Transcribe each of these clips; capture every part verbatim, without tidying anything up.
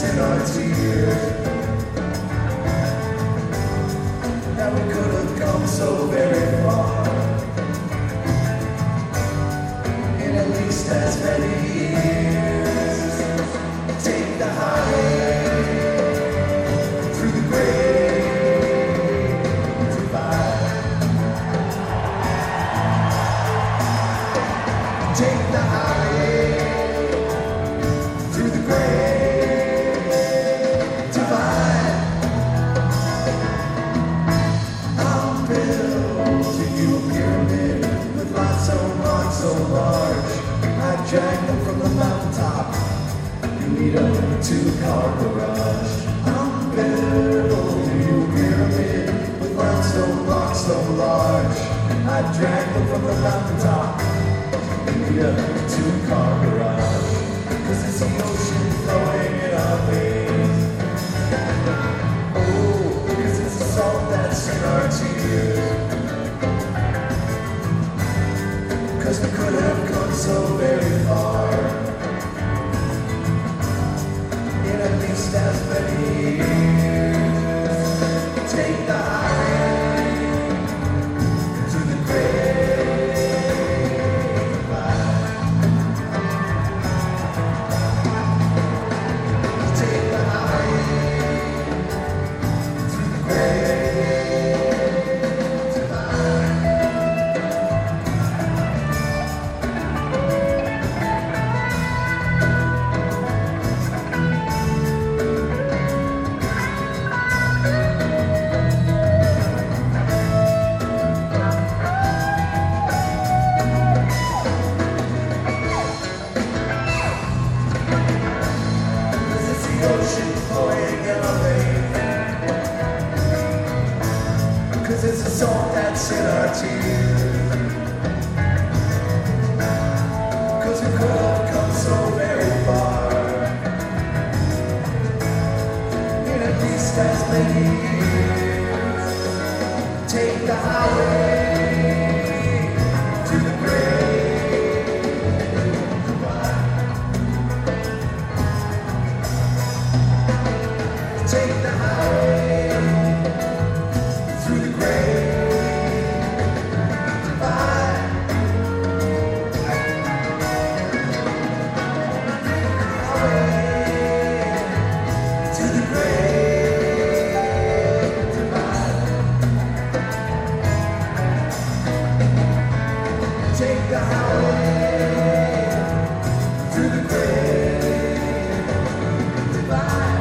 in our tears. That we could have come so very far in at least as many years. Take the highway through the great divide. Take the highway through the great divide. I'm building you a pyramid with lots so long, so large. I drag them from the mountaintop. You need a two-car garage. I'm building you a pyramid with lots so long, so large. I drag them from the mountaintop. You need a two-car garage. 'Cause it's the ocean flowing in our veins. Oh, 'cause it's the salt that's in our tears. 'Cause we could have come so very far in at least as many years. Take the highway to the great divide. Take the highway through the great divide. Cause it's the ocean flowing in our veins. Cause it's the salt that's in our tears. Cause we could have come so very far in at least as many years. Take the highway to the great divide. Take the highway through the great divide. Highway to the great divide. Take the highway through the great divide.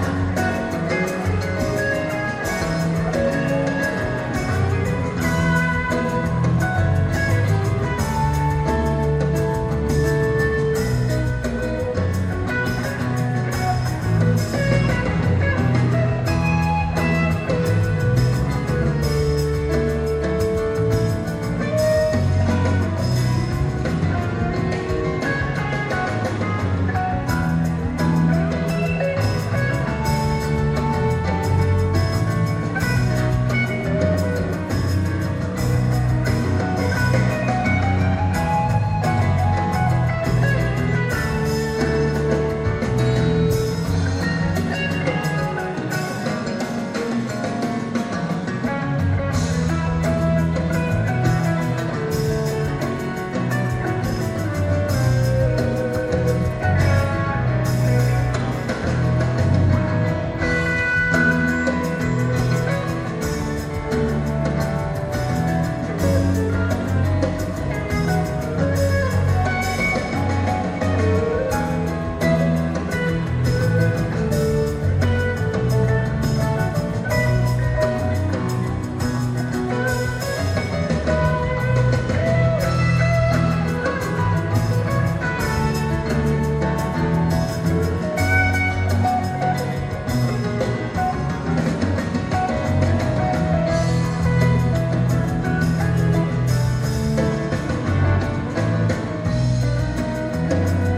Thank you.